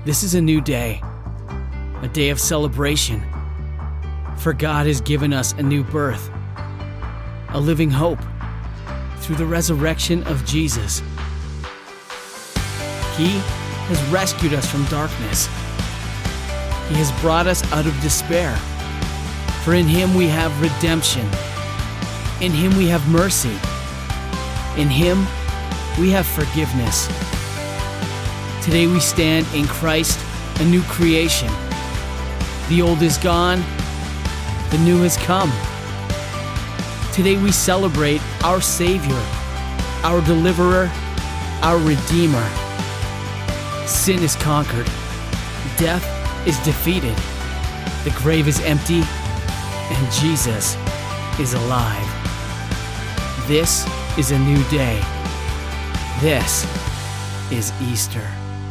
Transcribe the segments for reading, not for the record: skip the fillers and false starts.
This is a new day, a day of celebration. For God has given us a new birth, a living hope through the resurrection of Jesus. He has rescued us from darkness. He has brought us out of despair. For in Him we have redemption. In Him we have mercy. In Him we have forgiveness. Today we stand in Christ, a new creation. The old is gone, the new has come. Today we celebrate our Savior, our Deliverer, our Redeemer. Sin is conquered. Death is defeated. The grave is empty, and Jesus is alive. This is a new day. This is Easter.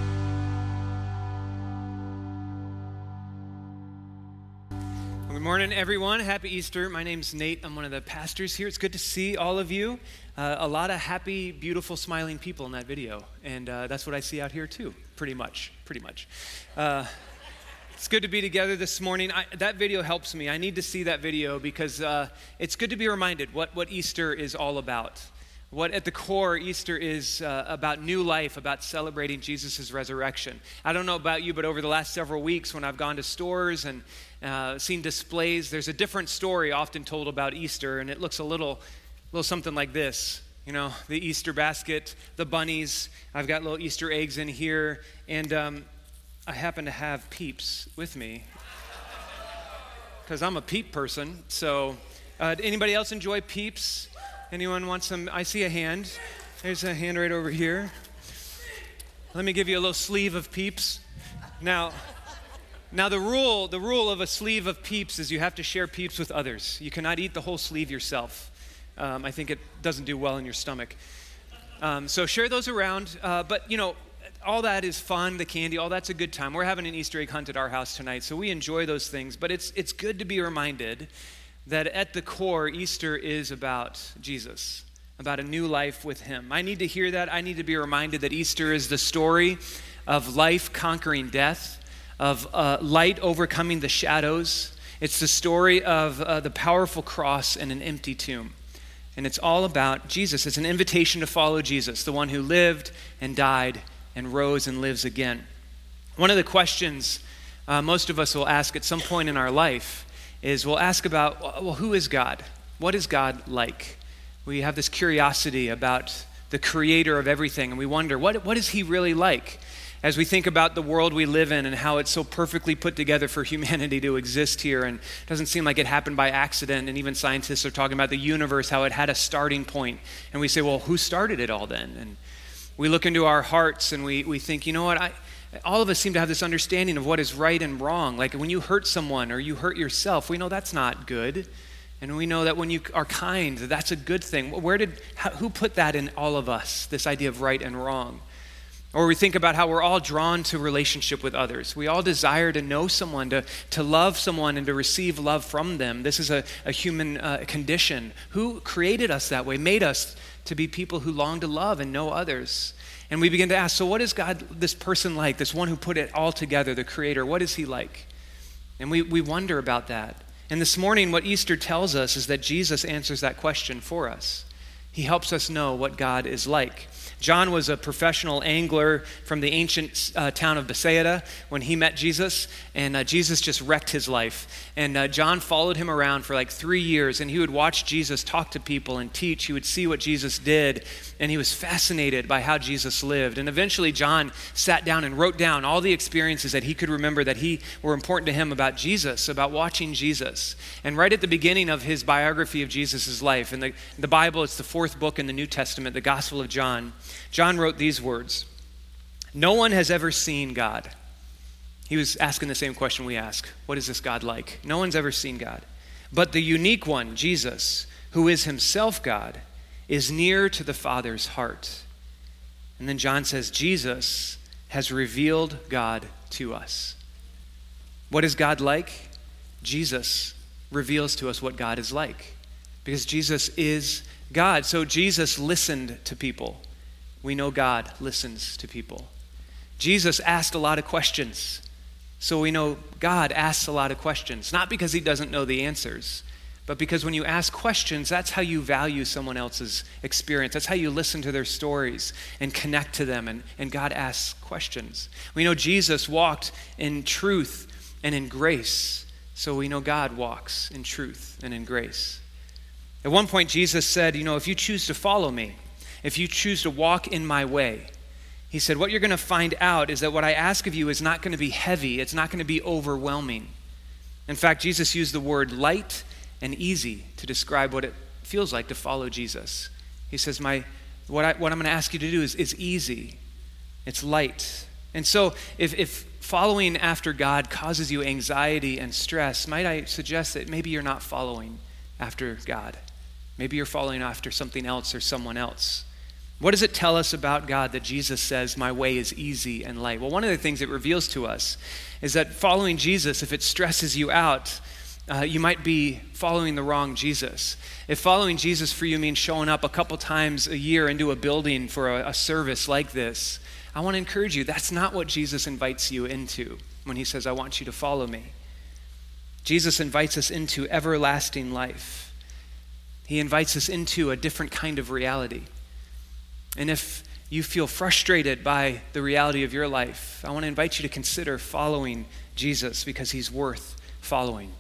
Good morning, everyone. Happy Easter. My name's Nate. I'm one of the pastors here. It's good to see all of you. A lot of happy, beautiful, smiling people in that video. And that's what I see out here, too, pretty much. It's good to be together this morning. That video helps me. I need to see that video because it's good to be reminded what Easter is all about. What at the core Easter is about new life, about celebrating Jesus' resurrection. I don't know about you, but over the last several weeks when I've gone to stores and seen displays, there's a different story often told about Easter, and it looks a little something like this. You know, the Easter basket, the bunnies. I've got little Easter eggs in here, and I happen to have Peeps with me because I'm a Peep person. So anybody else enjoy Peeps? Anyone want some? I see a hand. There's a hand right over here. Let me give you a little sleeve of Peeps. Now the rule of a sleeve of Peeps is you have to share Peeps with others. You cannot eat the whole sleeve yourself. I think it doesn't do well in your stomach. So share those around. But, you know, all that is fun, the candy, all that's a good time. We're having an Easter egg hunt at our house tonight, so we enjoy those things. But it's good to be reminded that at the core, Easter is about Jesus, about a new life with Him. I need to hear that. I need to be reminded that Easter is the story of life conquering death, of light overcoming the shadows. It's the story of the powerful cross and an empty tomb. And it's all about Jesus. It's an invitation to follow Jesus, the one who lived and died and rose and lives again. One of the questions most of us will ask at some point in our life is we'll ask about, well, who is God? What is God like? We have this curiosity about the creator of everything, and we wonder, what is He really like? As we think about the world we live in and how it's so perfectly put together for humanity to exist here, and it doesn't seem like it happened by accident, and even scientists are talking about the universe, how it had a starting point. And we say, well, who started it all then? And we look into our hearts and we think, you know what, all of us seem to have this understanding of what is right and wrong. Like when you hurt someone or you hurt yourself, we know that's not good. And we know that when you are kind, that's a good thing. Who put that in all of us, this idea of right and wrong? Or we think about how we're all drawn to relationship with others. We all desire to know someone, to love someone and to receive love from them. This is a human condition. Who created us that way, made us to be people who long to love and know others? And we begin to ask, so what is God, this person like, this one who put it all together, the creator, what is He like? And we wonder about that. And this morning, what Easter tells us is that Jesus answers that question for us. He helps us know what God is like. John was a professional angler from the ancient town of Bethsaida when he met Jesus, and Jesus just wrecked his life. And John followed him around for like 3 years, and he would watch Jesus talk to people and teach. He would see what Jesus did, and he was fascinated by how Jesus lived. And eventually John sat down and wrote down all the experiences that he could remember that were important to him about Jesus, about watching Jesus. And right at the beginning of his biography of Jesus' life, in the Bible, it's the 4th book in the New Testament, the Gospel of John, John wrote these words: "No one has ever seen God." He was asking the same question we ask. What is this God like? No one's ever seen God. "But the unique one, Jesus, who is Himself God, is near to the Father's heart." And then John says, Jesus has revealed God to us. What is God like? Jesus reveals to us what God is like, because Jesus is God. So Jesus listened to people. We know God listens to people. Jesus asked a lot of questions. So we know God asks a lot of questions, not because he doesn't know the answers, but because when you ask questions, that's how you value someone else's experience. That's how you listen to their stories and connect to them, and God asks questions. We know Jesus walked in truth and in grace, so we know God walks in truth and in grace. At one point, Jesus said, if you choose to follow me, if you choose to walk in my way, he said, what you're going to find out is that what I ask of you is not going to be heavy. It's not going to be overwhelming. In fact, Jesus used the word light and easy to describe what it feels like to follow Jesus. He says, what I'm going to ask you to do is easy. It's light. And so if following after God causes you anxiety and stress, might I suggest that maybe you're not following after God. Maybe you're following after something else or someone else. What does it tell us about God that Jesus says, my way is easy and light? Well, one of the things it reveals to us is that following Jesus, if it stresses you out, you might be following the wrong Jesus. If following Jesus for you means showing up a couple times a year into a building for a service like this, I want to encourage you, that's not what Jesus invites you into when he says, I want you to follow me. Jesus invites us into everlasting life. He invites us into a different kind of reality. And if you feel frustrated by the reality of your life, I want to invite you to consider following Jesus because he's worth following.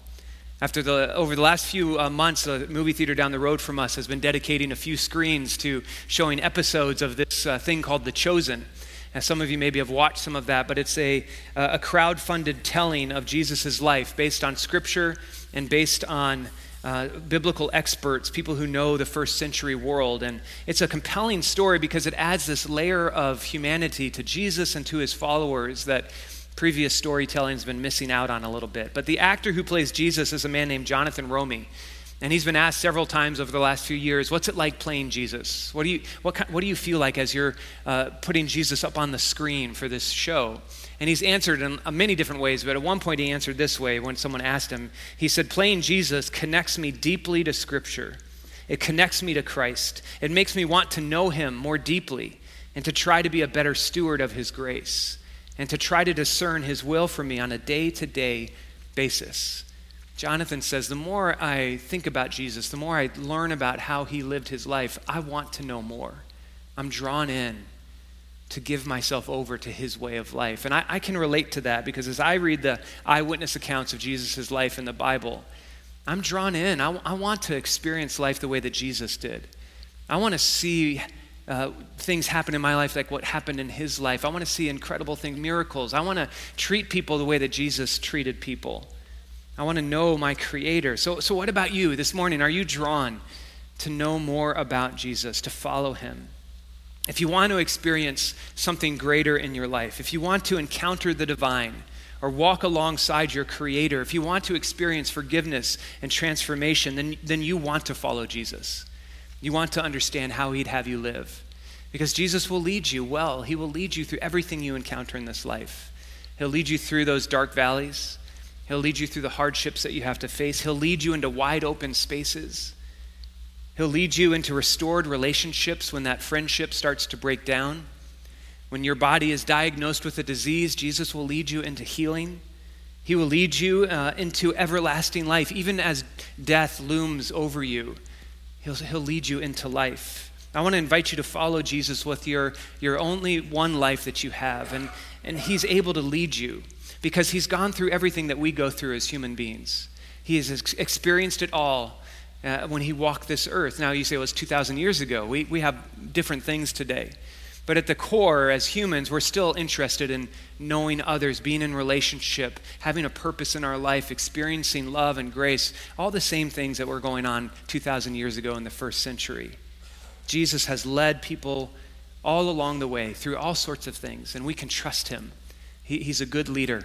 Over the last few months, a movie theater down the road from us has been dedicating a few screens to showing episodes of this thing called The Chosen. As some of you maybe have watched some of that, but it's a crowd-funded telling of Jesus' life based on scripture and based on biblical experts, people who know the first century world. And it's a compelling story because it adds this layer of humanity to Jesus and to his followers that previous storytelling has been missing out on a little bit. But the actor who plays Jesus is a man named Jonathan Romy. And he's been asked several times over the last few years, what's it like playing Jesus? What do you feel like as you're putting Jesus up on the screen for this show? And he's answered in many different ways, but at one point he answered this way when someone asked him. He said, playing Jesus connects me deeply to Scripture. It connects me to Christ. It makes me want to know him more deeply and to try to be a better steward of his grace and to try to discern his will for me on a day-to-day basis. Jonathan says, the more I think about Jesus, the more I learn about how he lived his life, I want to know more. I'm drawn in to give myself over to his way of life. And I can relate to that because as I read the eyewitness accounts of Jesus' life in the Bible, I'm drawn in. I want to experience life the way that Jesus did. I want to see things happen in my life like what happened in his life. I want to see incredible things, miracles. I want to treat people the way that Jesus treated people. I want to know my Creator. So what about you this morning? Are you drawn to know more about Jesus, to follow him? If you want to experience something greater in your life, if you want to encounter the divine or walk alongside your Creator, if you want to experience forgiveness and transformation, then you want to follow Jesus. You want to understand how he'd have you live. Because Jesus will lead you well. He will lead you through everything you encounter in this life. He'll lead you through those dark valleys. He'll lead you through the hardships that you have to face. He'll lead you into wide open spaces. He'll lead you into restored relationships when that friendship starts to break down. When your body is diagnosed with a disease, Jesus will lead you into healing. He will lead you into everlasting life. Even as death looms over you, he'll lead you into life. I want to invite you to follow Jesus with your only one life that you have. And he's able to lead you because he's gone through everything that we go through as human beings. He has experienced it all. When he walked this earth. Now you say, well, it's 2,000 years ago. We have different things today. But at the core, as humans, we're still interested in knowing others, being in relationship, having a purpose in our life, experiencing love and grace, all the same things that were going on 2,000 years ago in the first century. Jesus has led people all along the way through all sorts of things, and we can trust him. He's a good leader.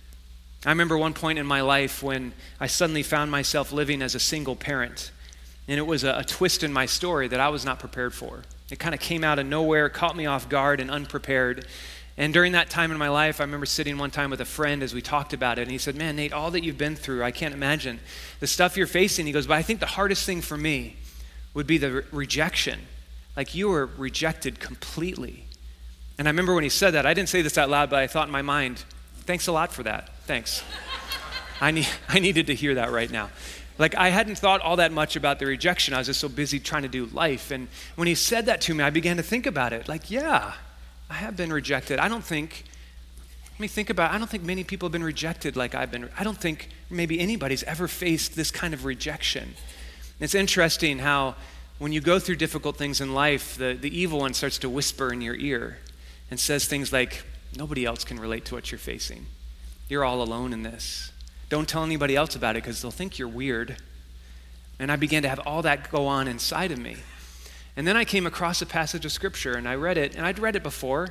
I remember one point in my life when I suddenly found myself living as a single parent. And it was a twist in my story that I was not prepared for. It kind of came out of nowhere, caught me off guard and unprepared. And during that time in my life, I remember sitting one time with a friend as we talked about it. And he said, man, Nate, all that you've been through, I can't imagine the stuff you're facing. He goes, but I think the hardest thing for me would be the rejection. Like you were rejected completely. And I remember when he said that, I didn't say this out loud, but I thought in my mind, thanks a lot for that. Thanks. I needed to hear that right now. Like, I hadn't thought all that much about the rejection. I was just so busy trying to do life. And when he said that to me, I began to think about it. Like, yeah, I have been rejected. I don't think many people have been rejected like I've been. I don't think maybe anybody's ever faced this kind of rejection. It's interesting how when you go through difficult things in life, the evil one starts to whisper in your ear and says things like, nobody else can relate to what you're facing. You're all alone in this. Don't tell anybody else about it because they'll think you're weird. And I began to have all that go on inside of me. And then I came across a passage of scripture and I read it, and I'd read it before.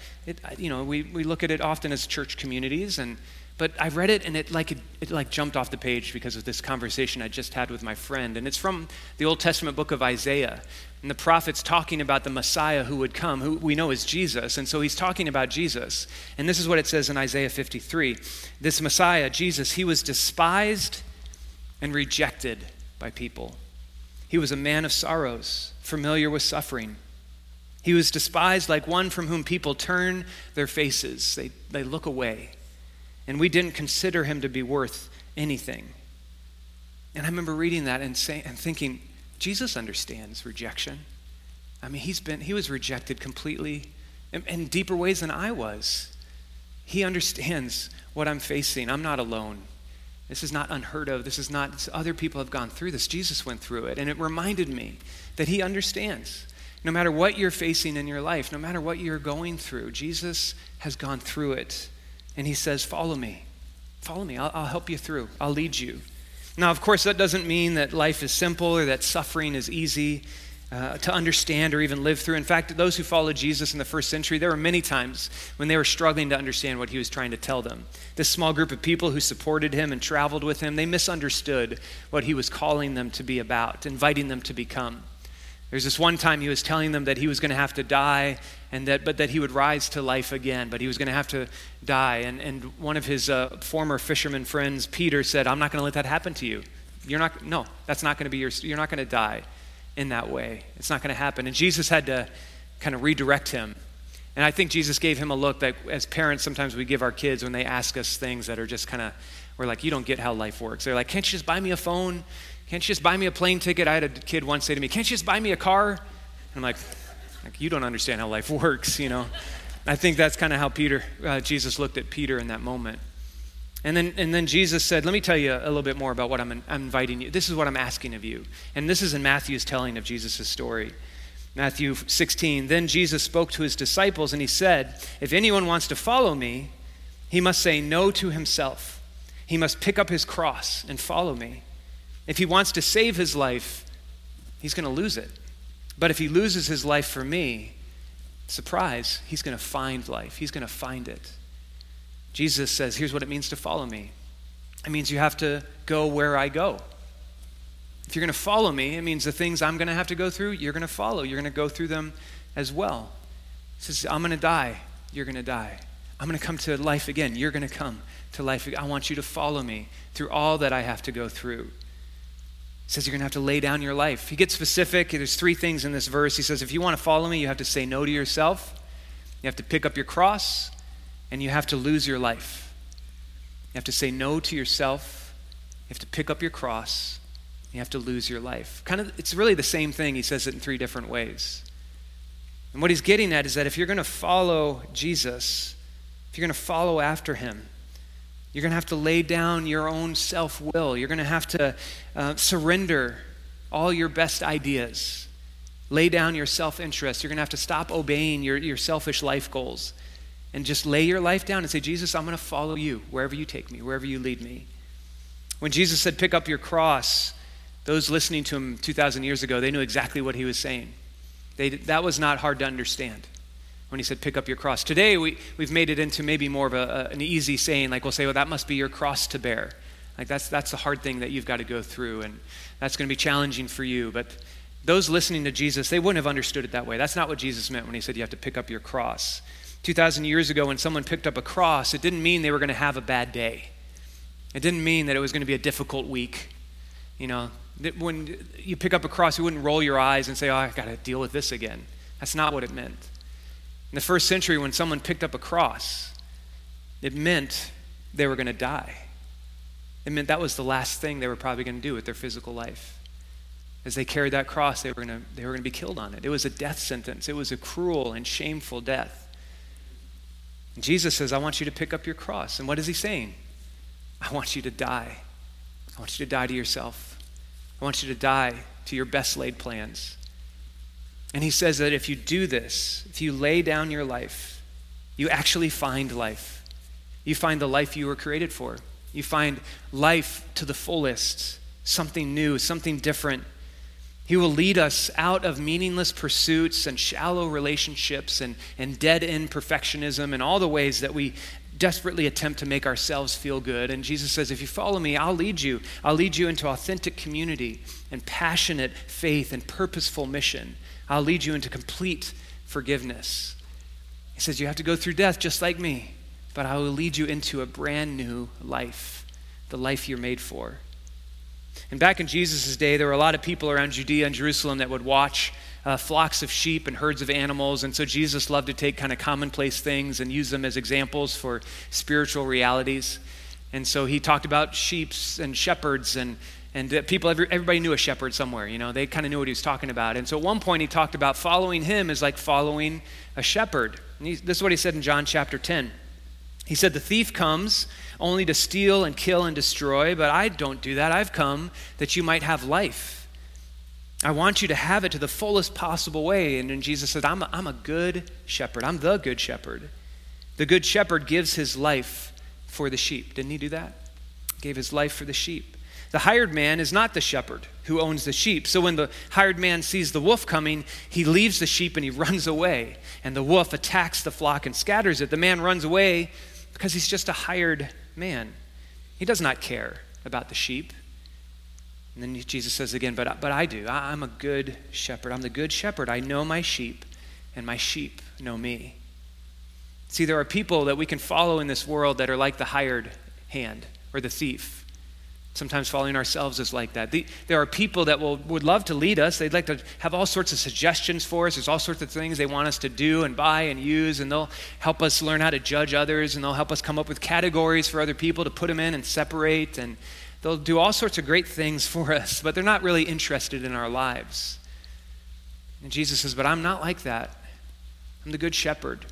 We look at it often as church communities, but I read it and it jumped off the page because of this conversation I just had with my friend. And it's from the Old Testament book of Isaiah. And the prophet's talking about the Messiah who would come, who we know is Jesus. And so he's talking about Jesus. And this is what it says in Isaiah 53. This Messiah, Jesus, he was despised and rejected by people. He was a man of sorrows, familiar with suffering. He was despised like one from whom people turn their faces. They look away. And we didn't consider him to be worth anything. And I remember reading that and thinking, Jesus understands rejection. I mean, he was rejected completely in deeper ways than I was. He understands what I'm facing. I'm not alone. This is not unheard of. Other people have gone through this. Jesus went through it. And it reminded me that he understands. No matter what you're facing in your life, no matter what you're going through, Jesus has gone through it. And he says, follow me. Follow me. I'll help you through. I'll lead you. Now, of course, that doesn't mean that life is simple or that suffering is easy to understand or even live through. In fact, those who followed Jesus in the first century, there were many times when they were struggling to understand what he was trying to tell them. This small group of people who supported him and traveled with him, they misunderstood what he was calling them to be about, inviting them to become. There's this one time he was telling them that he was going to have to die, but that he would rise to life again, but he was going to have to die. And one of his former fisherman friends, Peter, said, I'm not going to let that happen to you. That's not going to be you're not going to die in that way. It's not going to happen. And Jesus had to kind of redirect him. And I think Jesus gave him a look that as parents, sometimes we give our kids when they ask us things that are just kind of, we're like, you don't get how life works. They're like, can't you just buy me a phone? Can't you just buy me a plane ticket? I had a kid once say to me, can't you just buy me a car? And I'm like, you don't understand how life works, you know. I think that's kind of how Jesus looked at Peter in that moment. And then Jesus said, let me tell you a little bit more about what I'm inviting you. This is what I'm asking of you. And this is in Matthew's telling of Jesus' story. Matthew 16, then Jesus spoke to his disciples and he said, if anyone wants to follow me, he must say no to himself. He must pick up his cross and follow me. If he wants to save his life, he's going to lose it. But if he loses his life for me, surprise, he's going to find life. He's going to find it. Jesus says, here's what it means to follow me. It means you have to go where I go. If you're going to follow me, it means the things I'm going to have to go through, you're going to follow. You're going to go through them as well. He says, I'm going to die. You're going to die. I'm going to come to life again. You're going to come to life again. I want you to follow me through all that I have to go through. He says you're going to have to lay down your life. He gets specific. There's 3 things in this verse. He says if you want to follow me, you have to say no to yourself. You have to pick up your cross, and you have to lose your life. You have to say no to yourself. You have to pick up your cross. You have to lose your life. It's really the same thing. He says it in 3 different ways. And what he's getting at is that if you're going to follow Jesus, if you're going to follow after him, you're going to have to lay down your own self-will. You're going to have to surrender all your best ideas. Lay down your self-interest. You're going to have to stop obeying your selfish life goals and just lay your life down and say, Jesus, I'm going to follow you wherever you take me, wherever you lead me. When Jesus said, pick up your cross, those listening to him 2,000 years ago, they knew exactly what he was saying. That was not hard to understand when he said, pick up your cross. Today, we've made it into maybe more of an easy saying, like we'll say, well, that must be your cross to bear. Like that's the hard thing that you've got to go through, and that's going to be challenging for you. But those listening to Jesus, they wouldn't have understood it that way. That's not what Jesus meant when he said you have to pick up your cross. 2,000 years ago, when someone picked up a cross, it didn't mean they were going to have a bad day. It didn't mean that it was going to be a difficult week. You know, when you pick up a cross, you wouldn't roll your eyes and say, oh, I got to deal with this again. That's not what it meant. In the first century, when someone picked up a cross, it meant they were going to die. It meant that was the last thing they were probably going to do with their physical life. As they carried that cross, they were going to be killed on it. It was a death sentence. It was a cruel and shameful death. And Jesus says, I want you to pick up your cross. And what is he saying? I want you to die. I want you to die to yourself. I want you to die to your best laid plans. And he says that if you do this, if you lay down your life, you actually find life. You find the life you were created for. You find life to the fullest, something new, something different. He will lead us out of meaningless pursuits and shallow relationships and dead-end perfectionism and all the ways that we desperately attempt to make ourselves feel good. And Jesus says, if you follow me, I'll lead you. I'll lead you into authentic community and passionate faith and purposeful mission. I'll lead you into complete forgiveness. He says, you have to go through death just like me, but I will lead you into a brand new life, the life you're made for. And back in Jesus' day, there were a lot of people around Judea and Jerusalem that would watch flocks of sheep and herds of animals. And so Jesus loved to take kind of commonplace things and use them as examples for spiritual realities. And so he talked about sheep and shepherds and people, everybody knew a shepherd somewhere, you know, they kind of knew what he was talking about. And so at one point he talked about following him is like following a shepherd. And this is what he said in John chapter 10. He said, the thief comes only to steal and kill and destroy, but I don't do that. I've come that you might have life. I want you to have it to the fullest possible way. And then Jesus said, I'm a good shepherd. I'm the good shepherd. The good shepherd gives his life for the sheep. Didn't he do that? Gave his life for the sheep. The hired man is not the shepherd who owns the sheep. So when the hired man sees the wolf coming, he leaves the sheep and he runs away. And the wolf attacks the flock and scatters it. The man runs away because he's just a hired man. He does not care about the sheep. And then Jesus says again, but I do. I'm a good shepherd. I'm the good shepherd. I know my sheep, and my sheep know me. See, there are people that we can follow in this world that are like the hired hand or the thief. Sometimes following ourselves is like that. There are people that would love to lead us. They'd like to have all sorts of suggestions for us. There's all sorts of things they want us to do and buy and use, and they'll help us learn how to judge others, and they'll help us come up with categories for other people to put them in and separate, and they'll do all sorts of great things for us, but they're not really interested in our lives. And Jesus says, but I'm not like that. I'm the good shepherd.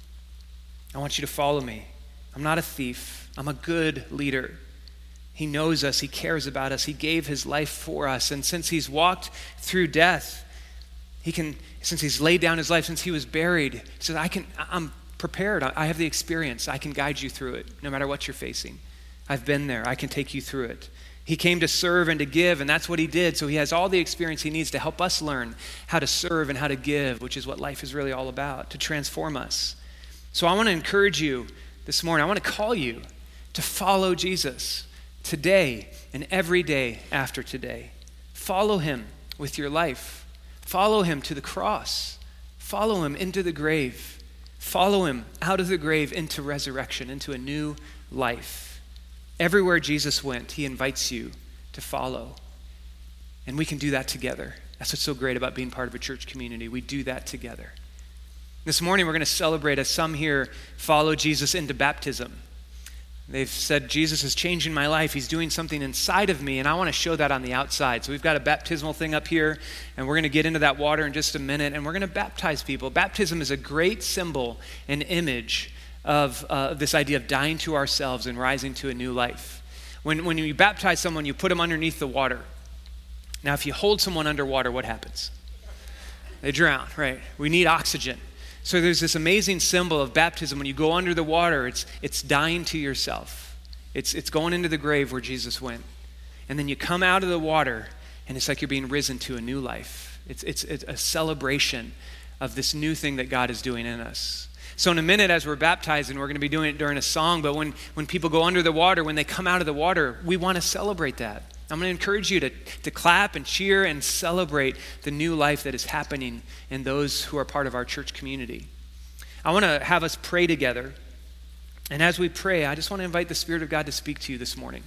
I want you to follow me. I'm not a thief. I'm a good leader. He knows us. He cares about us. He gave his life for us. And since he's walked through death, since he's laid down his life, since he was buried, he says, I'm prepared. I have the experience. I can guide you through it, no matter what you're facing. I've been there. I can take you through it. He came to serve and to give, and that's what he did. So he has all the experience he needs to help us learn how to serve and how to give, which is what life is really all about, to transform us. So I want to encourage you this morning. I want to call you to follow Jesus today and every day after today. Follow him with your life. Follow him to the cross. Follow him into the grave. Follow him out of the grave into resurrection, into a new life. Everywhere Jesus went, he invites you to follow. And we can do that together. That's what's so great about being part of a church community. We do that together. This morning we're going to celebrate as some here follow Jesus into baptism. They've said, Jesus is changing my life. He's doing something inside of me, and I want to show that on the outside. So we've got a baptismal thing up here, and we're going to get into that water in just a minute, and we're going to baptize people. Baptism is a great symbol and image of this idea of dying to ourselves and rising to a new life. When you baptize someone, you put them underneath the water. Now, if you hold someone underwater, what happens? They drown, right? We need oxygen. So there's this amazing symbol of baptism. When you go under the water, it's dying to yourself. It's going into the grave where Jesus went. And then you come out of the water, and it's like you're being risen to a new life. It's a celebration of this new thing that God is doing in us. So in a minute, as we're baptizing, we're going to be doing it during a song, but when people go under the water, when they come out of the water, we want to celebrate that. I'm going to encourage you to clap and cheer and celebrate the new life that is happening in those who are part of our church community. I want to have us pray together. And as we pray, I just want to invite the Spirit of God to speak to you this morning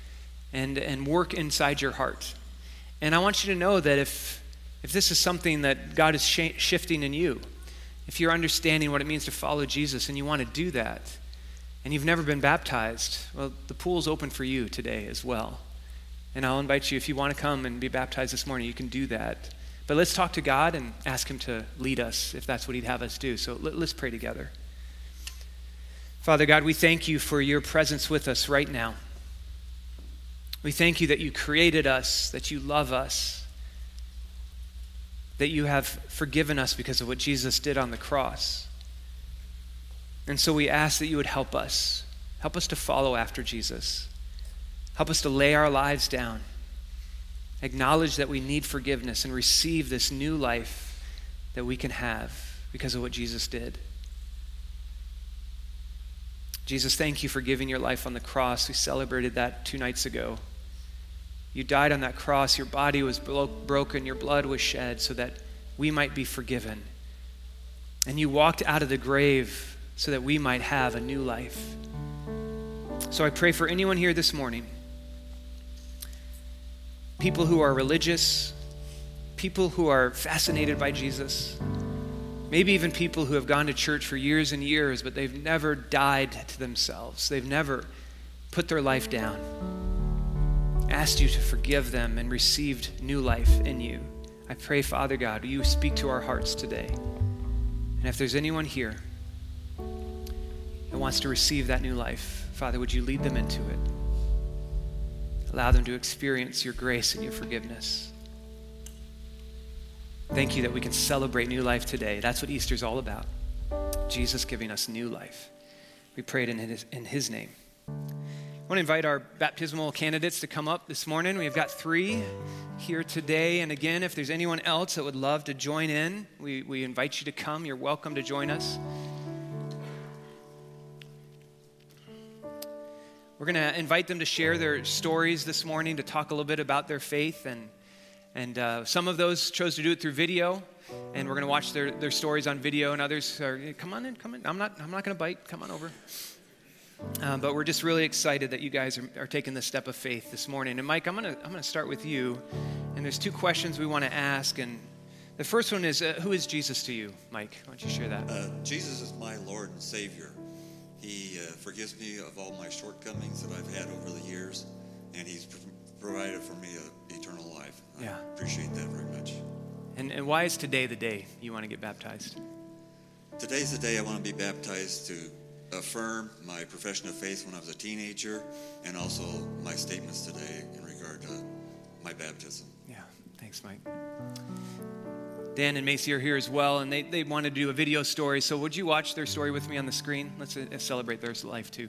and work inside your heart. And I want you to know that if this is something that God is shifting in you, If you're understanding what it means to follow Jesus and you want to do that, and you've never been baptized, well, the pool's open for you today as well. And I'll invite you, if you want to come and be baptized this morning, you can do that. But let's talk to God and ask him to lead us if that's what he'd have us do. So let's pray together. Father God, we thank you for your presence with us right now. We thank you that you created us, that you love us, that you have forgiven us because of what Jesus did on the cross. And so we ask that you would help us. Help us to follow after Jesus. Help us to lay our lives down. Acknowledge that we need forgiveness and receive this new life that we can have because of what Jesus did. Jesus, thank you for giving your life on the cross. We celebrated that 2 nights ago. You died on that cross. Your body was broken. Your blood was shed so that we might be forgiven. And you walked out of the grave so that we might have a new life. So I pray for anyone here this morning, people who are religious, people who are fascinated by Jesus, maybe even people who have gone to church for years and years, but they've never died to themselves. They've never put their life down, asked you to forgive them and received new life in you. I pray, Father God, will you speak to our hearts today? And if there's anyone here that wants to receive that new life, Father, would you lead them into it? Allow them to experience your grace and your forgiveness. Thank you that we can celebrate new life today. That's what Easter's all about. Jesus giving us new life. We pray it in his name. I want to invite our baptismal candidates to come up this morning. We've got 3 here today. And again, if there's anyone else that would love to join in, we invite you to come. You're welcome to join us. We're going to invite them to share their stories this morning, to talk a little bit about their faith. And some of those chose to do it through video. And we're going to watch their stories on video. And others are, come on in. I'm not going to bite. Come on over. But we're just really excited that you guys are taking this step of faith this morning. And Mike, I'm gonna start with you. And there's 2 questions we want to ask. And the first one is, who is Jesus to you, Mike? Why don't you share that? Jesus is my Lord and Savior. He forgives me of all my shortcomings that I've had over the years, and he's provided for me an eternal life. I appreciate that very much. And why is today the day you want to get baptized? Today's the day I want to be baptized to affirm my profession of faith when I was a teenager, and also my statements today in regard to my baptism. Yeah, thanks, Mike. Dan and Macy are here as well, and they want to do a video story. So would you watch their story with me on the screen? Let's celebrate their life too.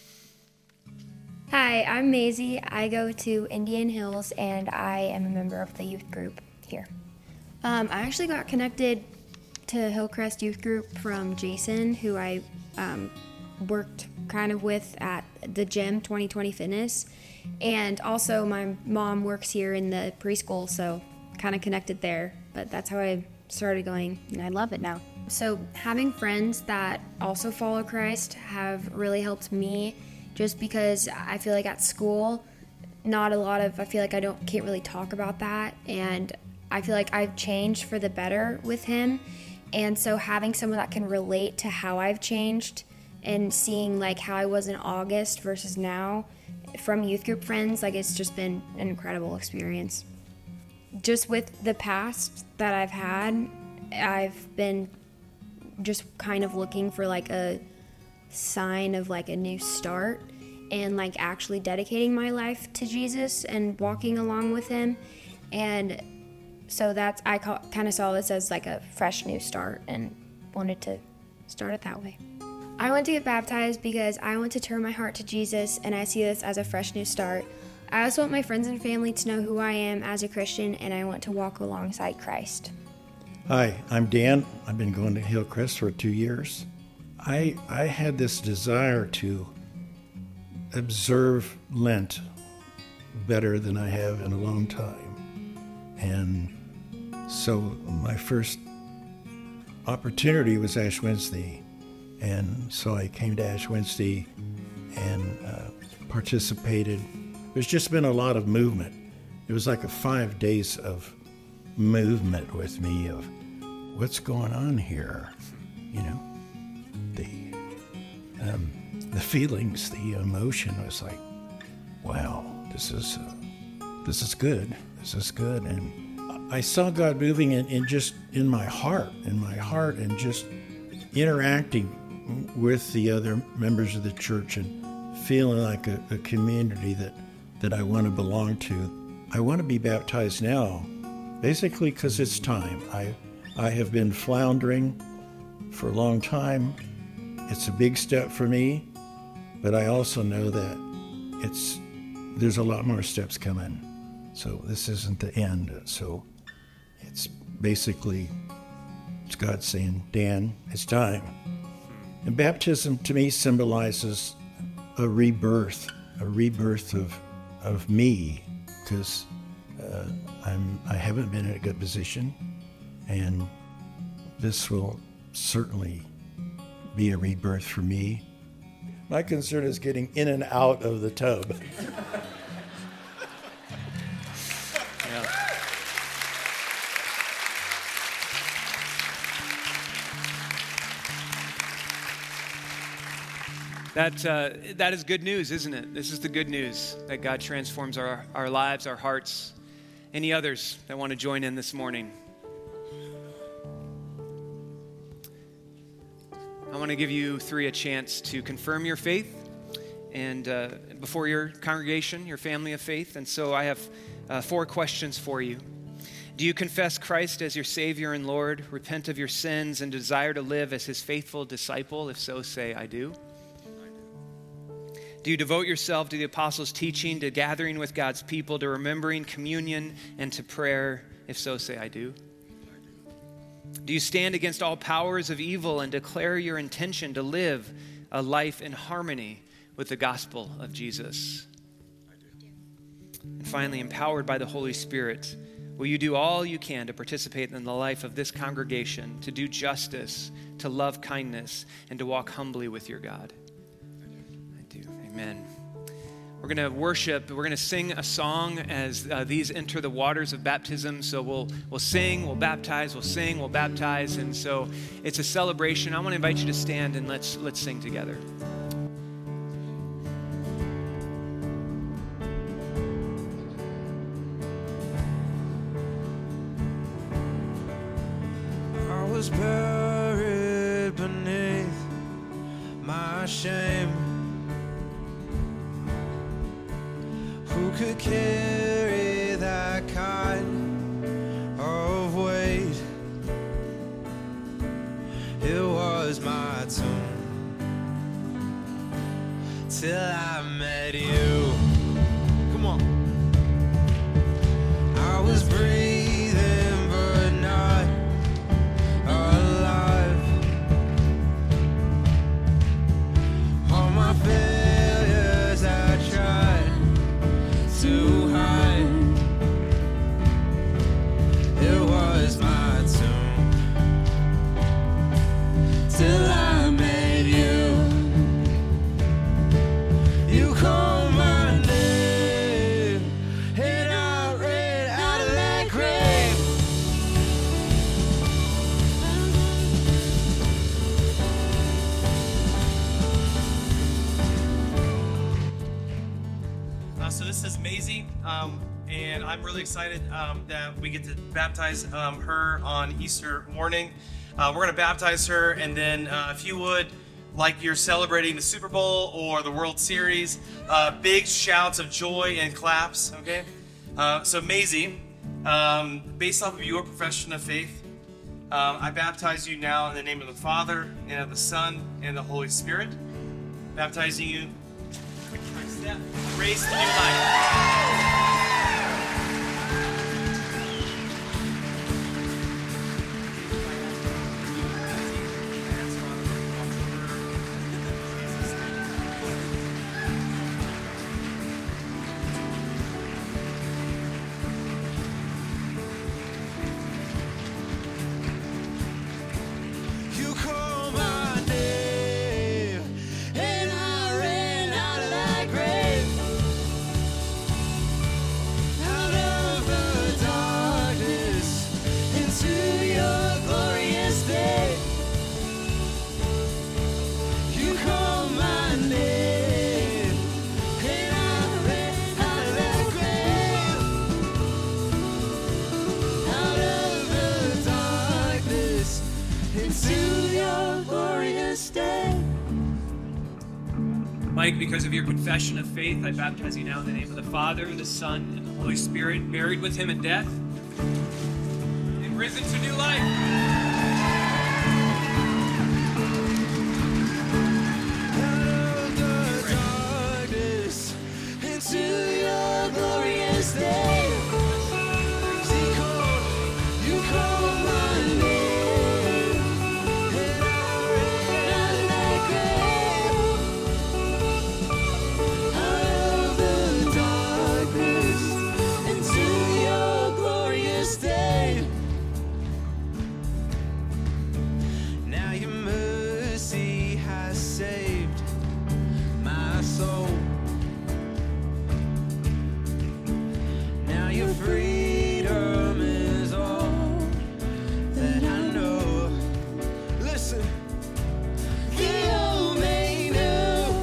Hi, I'm Maisie. I go to Indian Hills, and I am a member of the youth group here. I actually got connected to Hillcrest Youth Group from Jason, who I worked kind of with at the gym, 2020 Fitness. And also my mom works here in the preschool, so kind of connected there. But that's how I started going, and I love it now. So having friends that also follow Christ have really helped me, just because I feel like at school, I feel like can't really talk about that, and I feel like I've changed for the better with him. And so having someone that can relate to how I've changed and seeing like how I was in August versus now from youth group friends, like it's just been an incredible experience. Just with the past that I've had, I've been just kind of looking for like a sign of like a new start and like actually dedicating my life to Jesus and walking along with him. And so I kind of saw this as like a fresh new start and wanted to start it that way. I went to get baptized because I want to turn my heart to Jesus, and I see this as a fresh new start. I also want my friends and family to know who I am as a Christian, and I want to walk alongside Christ. Hi, I'm Dan. I've been going to Hillcrest for 2 years. I had this desire to observe Lent better than I have in a long time. And so my first opportunity was Ash Wednesday. And so I came to Ash Wednesday and participated. There's just been a lot of movement. It was like 5 days of movement with me of what's going on here. the feelings, the emotion was like, wow, this is good. This is good. And I saw God moving in my heart, and just interacting with the other members of the church and feeling like a community that I want to belong to. I want to be baptized now, basically because it's time. I have been floundering for a long time. It's a big step for me, but I also know that there's a lot more steps coming. So this isn't the end. So it's basically, it's God saying, Dan, it's time. And baptism to me symbolizes a rebirth of me, because I haven't been in a good position, and this will certainly be a rebirth for me. My concern is getting in and out of the tub. That is good news, isn't it? This is the good news, that God transforms our lives, our hearts. Any others that want to join in this morning? I want to give you three a chance to confirm your faith and before your congregation, your family of faith. And so I have 4 questions for you. Do you confess Christ as your Savior and Lord, repent of your sins, and desire to live as his faithful disciple? If so, say, I do. Do you devote yourself to the apostles' teaching, to gathering with God's people, to remembering communion, and to prayer? If so, say, I do. Do you stand against all powers of evil and declare your intention to live a life in harmony with the gospel of Jesus? I do. And finally, empowered by the Holy Spirit, will you do all you can to participate in the life of this congregation, to do justice, to love kindness, and to walk humbly with your God? I do. Amen. We're going to worship. We're going to sing a song as these enter the waters of baptism. So we'll sing, we'll baptize, we'll sing, we'll baptize. And so it's a celebration. I want to invite you to stand and let's sing together. I was buried beneath my shame. Who could carry that kind of weight? It was my tomb till I met you. Come on. I was breathing but not alive. All my failures I tried to hide. It was my tomb till I met you. You called my name and I ran out of that grave. So this is Maisie, and I'm really excited that we get to baptize her on Easter morning. We're going to baptize her, and then if you would, like you're celebrating the Super Bowl or the World Series, big shouts of joy and claps, okay? So Maisie, based off of your profession of faith, I baptize you now in the name of the Father, and of the Son, and the Holy Spirit, baptizing you raised to new life. You called my name and I ran out of that grave. Mike, because of your confession of faith, I baptize you now in the name of the Father, the Son, and the Holy Spirit, buried with him in death and risen to new life. To your glorious day. You call my name, and I ran out of that grave, out of the darkness, into your glorious day. Now your mercy has saved my soul. Your freedom is all that I know. Listen, the old me knew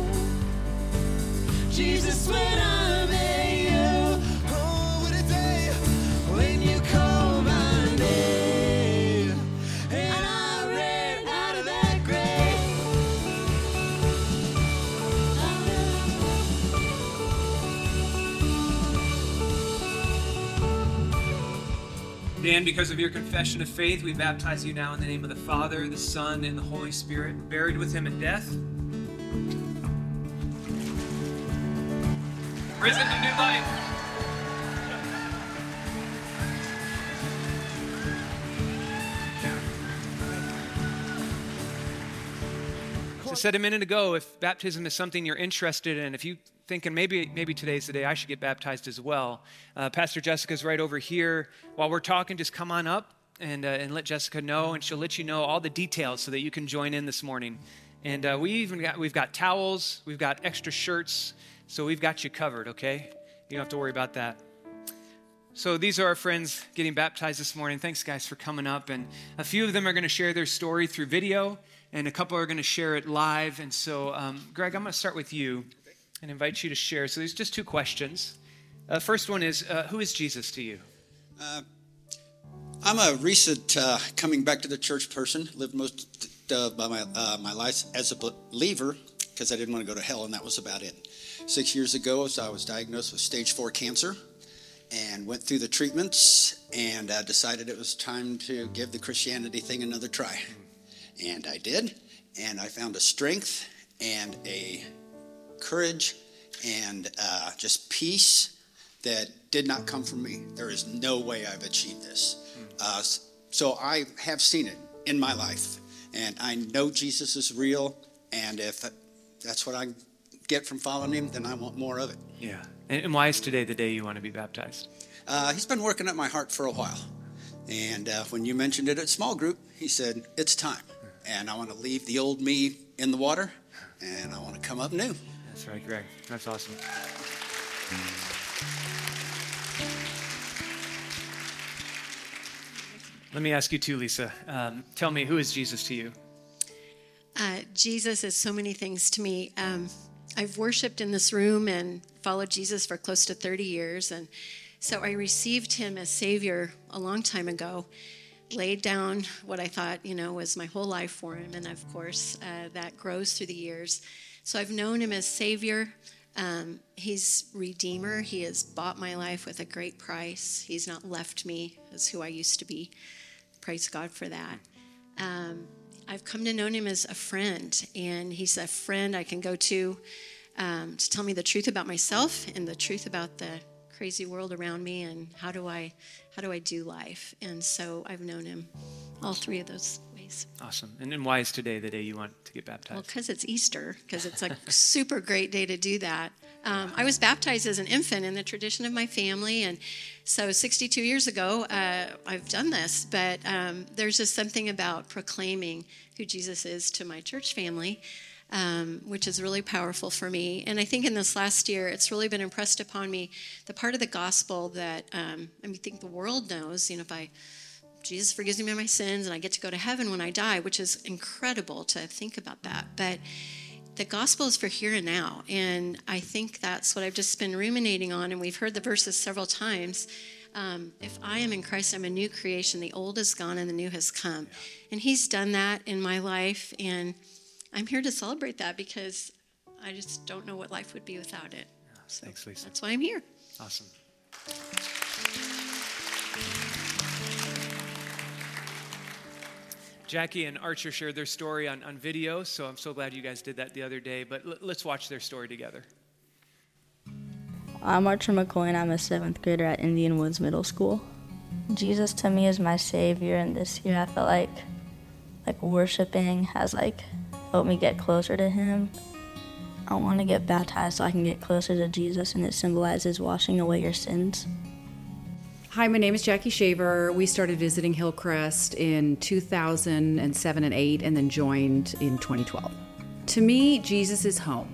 Jesus when I met you. Oh, what a day when you called my name, and I ran out of that grave. Dan, because of your confession of faith, we baptize you now in the name of the Father, the Son, and the Holy Spirit, buried with him in death, risen to new life. So I said a minute ago, if baptism is something you're interested in, if you thinking maybe today's the day I should get baptized as well. Pastor Jessica's right over here. While we're talking, just come on up and let Jessica know, and she'll let you know all the details so that you can join in this morning. And we've got towels, we've got extra shirts, so we've got you covered. Okay, you don't have to worry about that. So these are our friends getting baptized this morning. Thanks, guys, for coming up. And a few of them are going to share their story through video, and a couple are going to share it live. And so, Greg, I'm going to start with you and invite you to share. So there's just two questions. First one is, who is Jesus to you? I'm a recent coming back to the church person. Lived most of my life as a believer because I didn't want to go to hell, and that was about it. 6 years ago, I was diagnosed with stage 4 cancer and went through the treatments and decided it was time to give the Christianity thing another try. And I did, and I found a strength and a courage and just peace that did not come from me. There is no way I've achieved this. So I have seen it in my life, and I know Jesus is real, and if that's what I get from following him, then I want more of it. Yeah. And why is today the day you want to be baptized? He's been working at my heart for a while, and when you mentioned it at small group, he said, it's time, and I want to leave the old me in the water, and I want to come up new. That's right, Greg. That's awesome. Let me ask you too, Lisa. Tell me, who is Jesus to you? Jesus is so many things to me. I've worshiped in this room and followed Jesus for close to 30 years. And so I received him as Savior a long time ago, laid down what I thought, was my whole life for him. And of course, that grows through the years. So I've known him as Savior. He's Redeemer. He has bought my life with a great price. He's not left me as who I used to be. Praise God for that. I've come to know him as a friend, and he's a friend I can go to tell me the truth about myself and the truth about the crazy world around me, and how do I do life. And so I've known him all three of those ways. Awesome. And then why is today the day you want to get baptized? Well, because it's Easter, because it's a super great day to do that. I was baptized as an infant in the tradition of my family, and so 62 years ago, I've done this, but there's just something about proclaiming who Jesus is to my church family, which is really powerful for me. And I think in this last year, it's really been impressed upon me, the part of the gospel that I think the world knows, Jesus forgives me of my sins, and I get to go to heaven when I die, which is incredible to think about that. But the gospel is for here and now, and I think that's what I've just been ruminating on, and we've heard the verses several times. If I am in Christ, I'm a new creation. The old is gone and the new has come. And he's done that in my life, and I'm here to celebrate that because I just don't know what life would be without it. So Thanks, Lisa. that's why I'm here. Awesome. Jackie and Archer shared their story on video, so I'm so glad you guys did that the other day. But let's watch their story together. I'm Archer McCoy, and I'm a 7th grader at Indian Woods Middle School. Jesus to me is my Savior, and this year I felt like worshiping has helped me get closer to Him. I want to get baptized so I can get closer to Jesus, and it symbolizes washing away your sins. Hi, my name is Jackie Shaver. We started visiting Hillcrest in 2007 and 8 and then joined in 2012. To me, Jesus is home.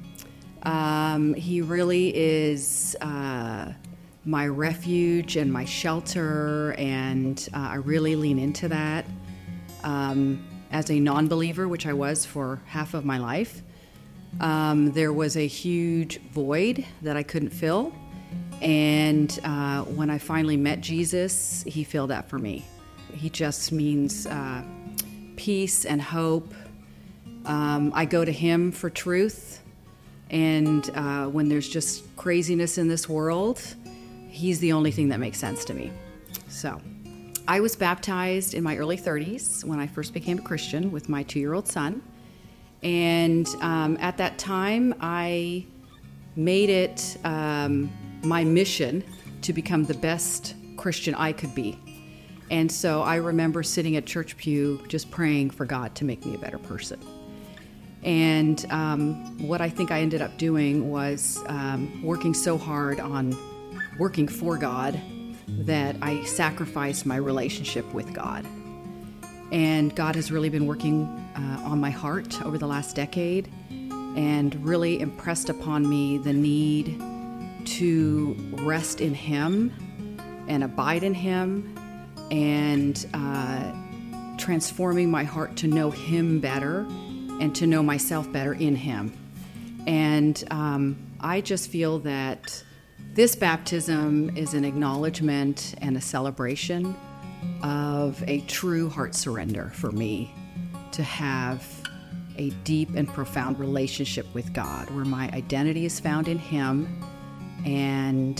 He really is my refuge and my shelter, and I really lean into that. As a non-believer, which I was for half of my life, there was a huge void that I couldn't fill. And when I finally met Jesus, He filled that for me. He just means peace and hope. I go to Him for truth. And when there's just craziness in this world, He's the only thing that makes sense to me. So I was baptized in my early 30s when I first became a Christian with my 2-year-old son. And at that time, I made it my mission to become the best Christian I could be. And so I remember sitting at church pew just praying for God to make me a better person. And what I think I ended up doing was working so hard on working for God that I sacrificed my relationship with God. And God has really been working on my heart over the last decade and really impressed upon me the need to rest in Him and abide in Him, and transforming my heart to know Him better and to know myself better in Him. And I just feel that this baptism is an acknowledgement and a celebration of a true heart surrender for me to have a deep and profound relationship with God, where my identity is found in Him, and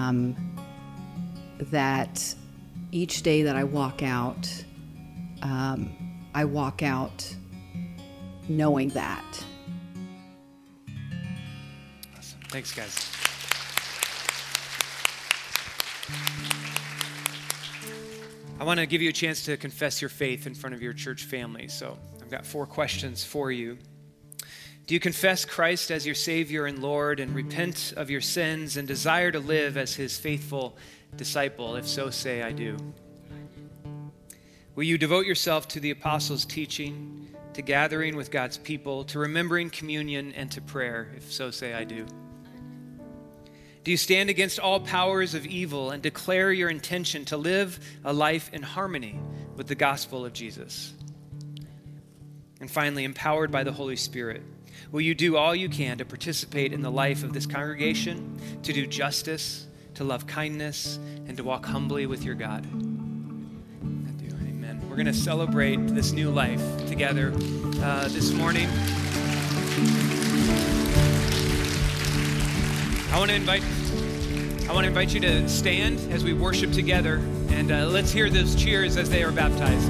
that each day that I walk out knowing that. Awesome. Thanks, guys. I want to give you a chance to confess your faith in front of your church family. So I've got 4 questions for you. Do you confess Christ as your Savior and Lord and repent of your sins and desire to live as His faithful disciple? If so, say, I do. Will you devote yourself to the apostles' teaching, to gathering with God's people, to remembering communion, and to prayer? If so, say, I do. Do you stand against all powers of evil and declare your intention to live a life in harmony with the gospel of Jesus? And finally, empowered by the Holy Spirit, will you do all you can to participate in the life of this congregation, to do justice, to love kindness, and to walk humbly with your God? I do. Amen. We're going to celebrate this new life together this morning. I want to invite you to stand as we worship together, and let's hear those cheers as they are baptized.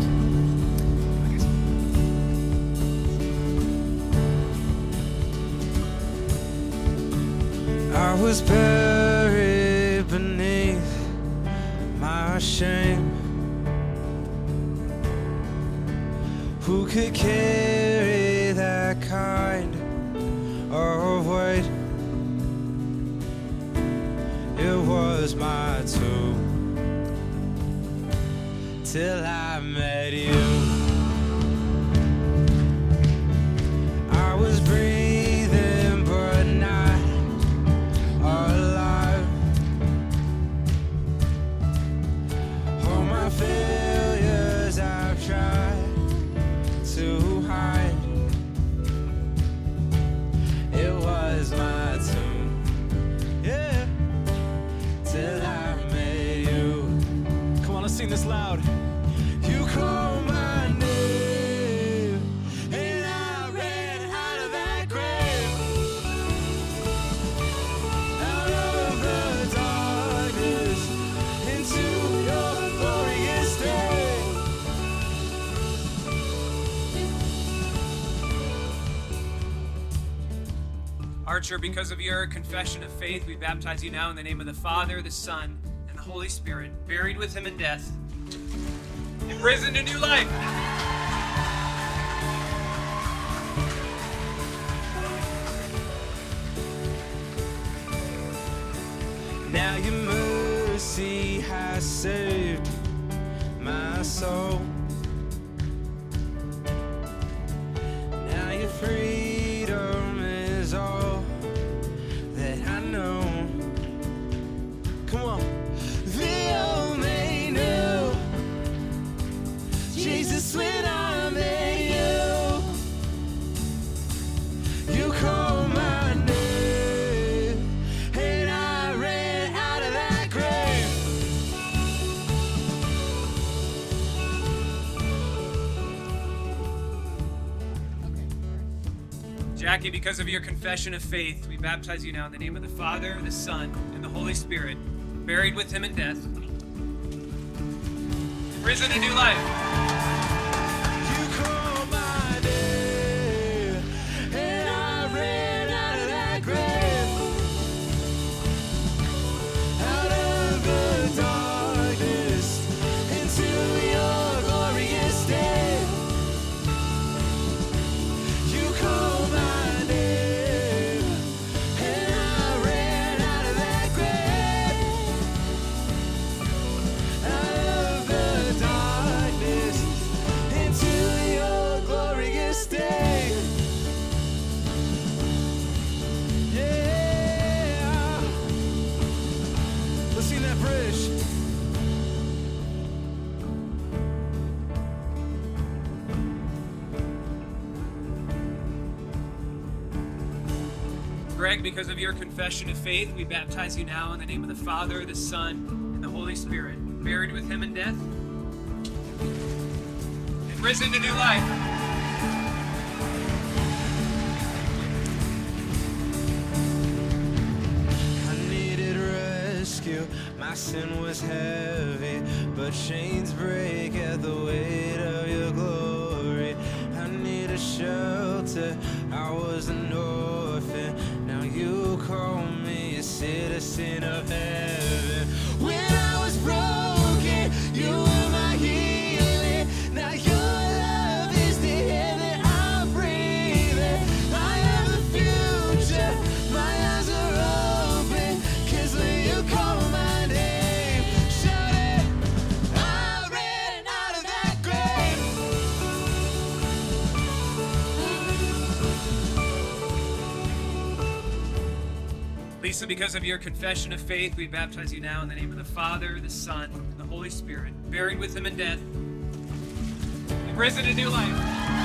I was buried beneath my shame. Who could carry that kind of weight? It was my tomb till I met you. I was breathing but not alive. All my failures I've tried to hide. It was my tomb, yeah, till I met you. Come on, let's sing this loud. You call my Archer, because of your confession of faith, we baptize you now in the name of the Father, the Son, and the Holy Spirit, buried with him in death, and risen to new life. Now your mercy has saved my soul. Now your freedom is all that I know. Come on. The old me knew Jesus when I met you. You called my name and I ran out of that grave. Jackie, because of your confession of faith, we baptize you now in the name of the Father, the Son, and the Holy Spirit, buried with him in death, risen to new life. You called my name and I ran out of that grave. Out of the darkness into your glorious day. You called my name and I ran out of that grave. Out of the darkness into your glorious day. Yeah. Let's sing that bridge. Greg, because of your confession of faith, we baptize you now in the name of the Father, the Son, and the Holy Spirit, buried with him in death, and risen to new life. I needed rescue. My sin was heavy, but chains break at the weight of your glory. I need a shelter. I was an orphan. Now you call me a citizen of heaven. When I was broken, you were my healing. Now your love is the air that I breathe in. I have the future. My eyes are open. 'Cause when you call my name, shout it. I ran out of that grave. Lisa, because of your confession of faith, we baptize you now in the name of the Father, the Son, and the Holy Spirit, buried with him in death, and risen to new life.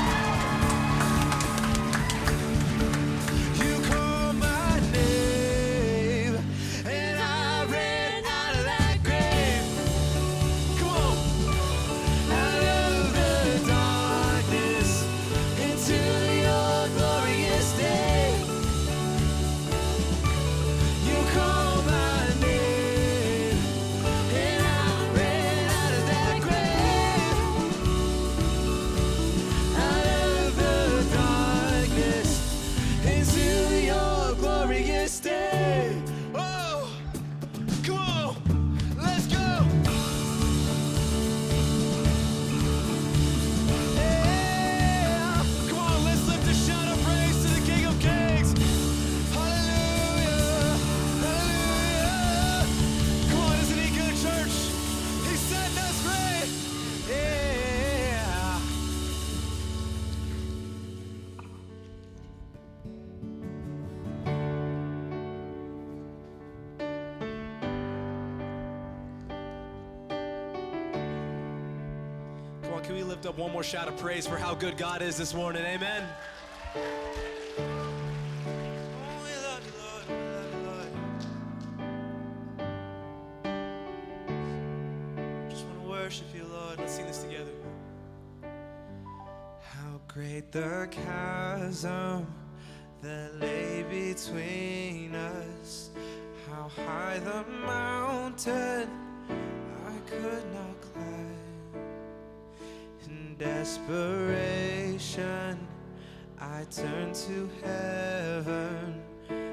You called my name, and I ran out of that grave. Come on. Out of the darkness into your glorious day. You called my name, and I ran out of that grave. Out of the darkness into your glorious day. Oh, come on, let's go. Yeah, come on, let's lift a shout of praise to the King of Kings. Hallelujah, hallelujah. Come on, isn't he good, church? He's setting us free. Yeah. Come on, can we lift up one more shout of praise for how good God is this morning? Amen. Oh, we love you, Lord. We love you, Lord. Just want to worship you, Lord. Let's sing this together. How great the chasm that lay between us. How high the mountain I could not climb. In desperation, I turned to heaven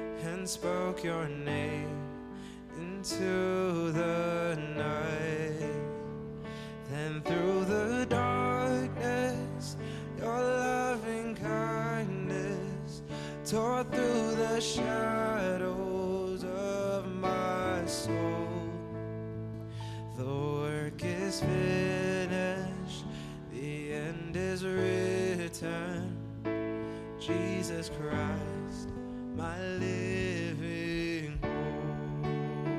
and spoke your name into the night. Then through the darkness, your loving kindness tore through the shadows of my soul. The work is finished, the end is written. Jesus Christ, my living hope.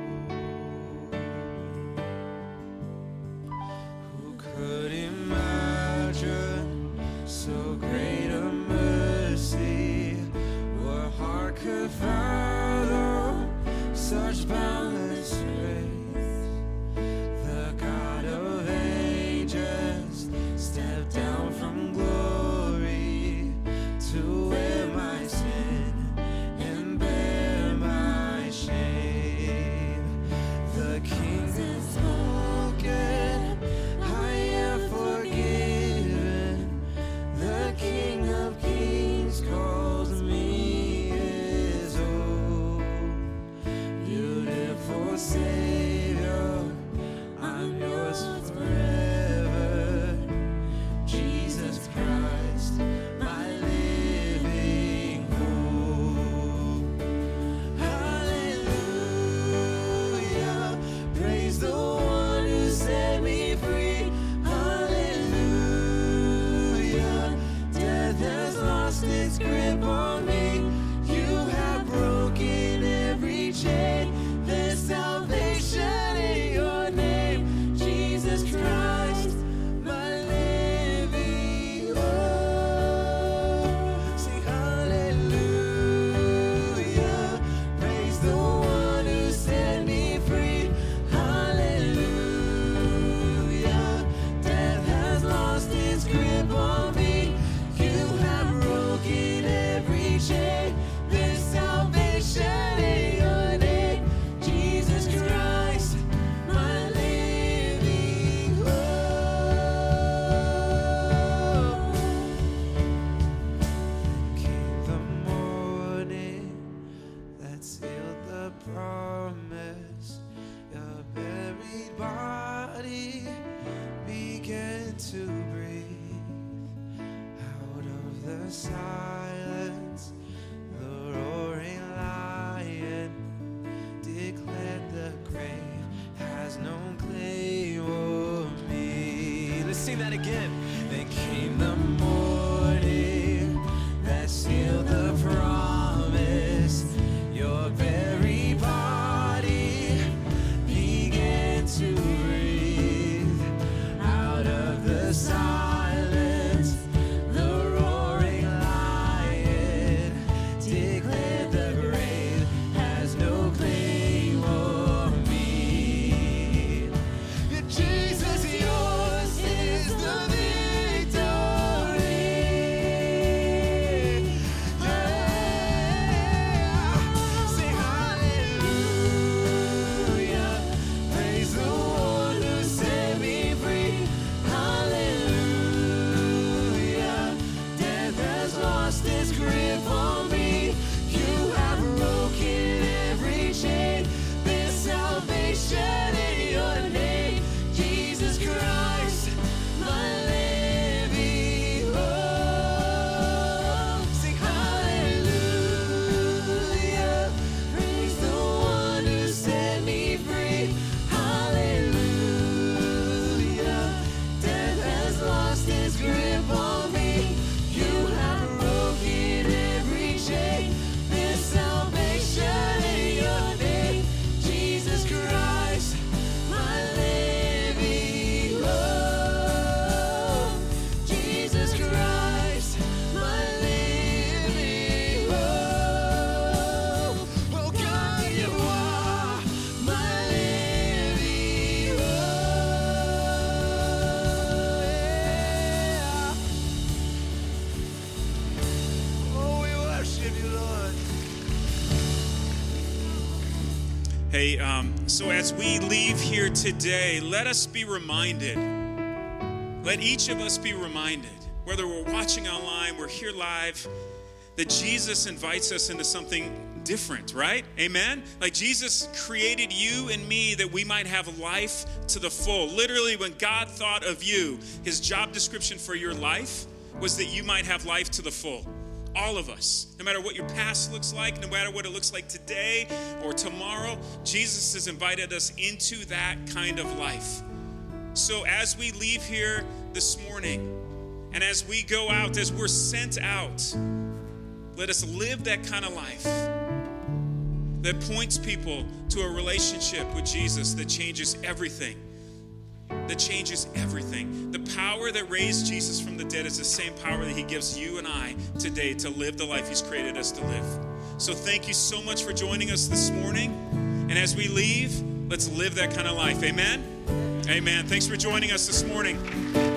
Who could imagine so great a mercy? What heart could fathom such boundless grace? The God of ages stepped down from glory to wear my sin and bear my shame. The King has spoken, I am forgiven. The King of Kings calls me his own. Beautiful Savior, I'm yours forever. Jesus Christ, my living hope. Hallelujah, praise the one who set me free. Hallelujah, death has lost its grip on me. You have broken every chain. There's salvation in your name, Jesus Christ, my living hope. Sing hallelujah, praise the one who set me free. Hallelujah, death has lost its grip on me. You have broken every chain. There's salvation in your name, Jesus Christ, my living hope. Came the morning that sealed the promise. Your buried body began to breathe. Out of the silence, the roaring lion declared the grave has no claim on me. Let's sing that again. Then came the morning that sealed the promise. Your very body began to breathe. Out of the silence, the roaring lion declared the grave has no claim on me. Jesus, yours is the victory. Say hallelujah, praise the one who set me free. Hallelujah, death has lost its grip on me. You have broken every chain. There's salvation in your name, Jesus Christ, my living hope. Sing hallelujah, praise the one who set me free. Hallelujah, death has lost its grip on me. You have broken every chain. There's salvation in your name, Jesus Christ, my living hope. Jesus Christ, my living hope. Oh God, you are my living hope. Oh, we worship you, Lord. Hey, so as we leave here today, let us be reminded. Let each of us be reminded, whether we're watching online, we're here live, that Jesus invites us into something different, right? Amen? Like Jesus created you and me that we might have life to the full. Literally, when God thought of you, his job description for your life was that you might have life to the full. All of us, no matter what your past looks like, no matter what it looks like today or tomorrow, Jesus has invited us into that kind of life. So as we leave here this morning, and as we go out, as we're sent out, let us live that kind of life that points people to a relationship with Jesus that changes everything. That changes everything. The power that raised Jesus from the dead is the same power that he gives you and I today to live the life he's created us to live. So thank you so much for joining us this morning. And as we leave, let's live that kind of life. Amen? Amen. Thanks for joining us this morning.